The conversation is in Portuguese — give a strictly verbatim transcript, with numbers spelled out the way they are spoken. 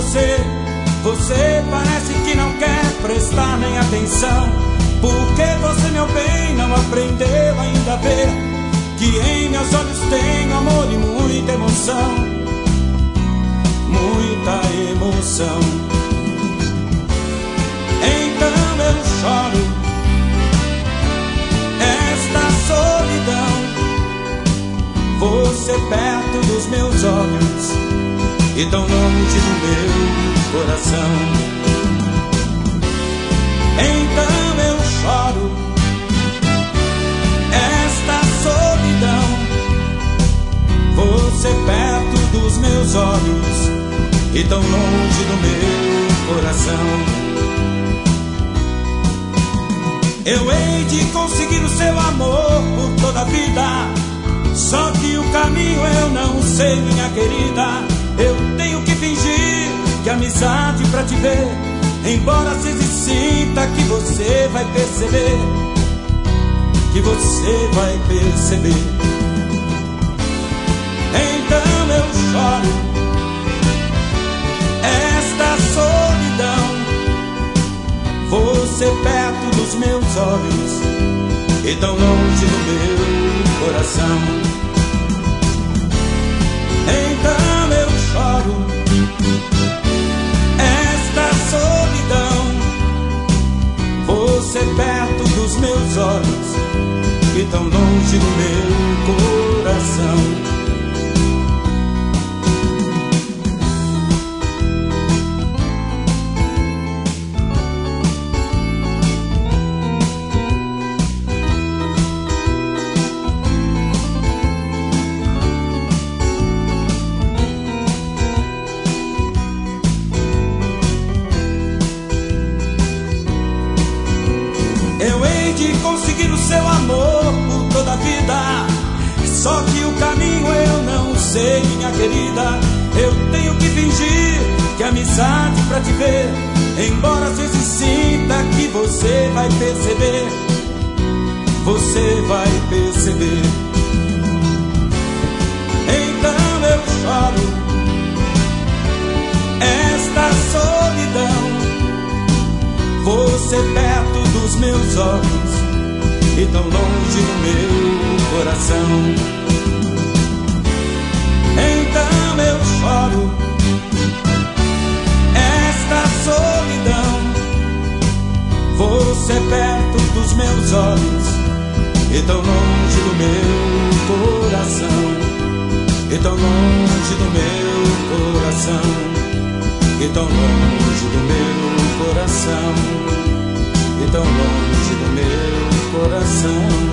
você. Você parece que não quer prestar nem atenção, porque você, meu bem, não aprendeu ainda a ver que em meus olhos tenho amor e muita emoção. Muita emoção. Então eu choro esta solidão, você perto dos meus olhos e tão longe do meu coração. Então eu choro esta solidão, você perto dos meus olhos e tão longe do meu coração. Eu hei de conseguir o seu amor por toda a vida, só que o caminho eu não sei, minha querida. Eu tenho que fingir que amizade pra te ver, embora se sinta que você vai perceber, que você vai perceber. Então eu choro esta solidão, você perto dos meus olhos e tão longe do meu coração. Então eu choro esta solidão, você perto dos meus olhos e tão longe do meu coração. Eu hei de conseguir o seu amor por toda a vida, só que o caminho eu não sei, minha querida. Eu tenho que fingir que amizade pra te ver, embora às vezes sinta que você vai perceber, você vai perceber. Então eu choro esta solidão, você perto dos meus olhos e tão longe do meu coração. Então eu choro esta solidão, você perto dos meus olhos e tão longe do meu coração. E tão longe do meu coração. E tão longe do meu coração, e tão longe do meu coração.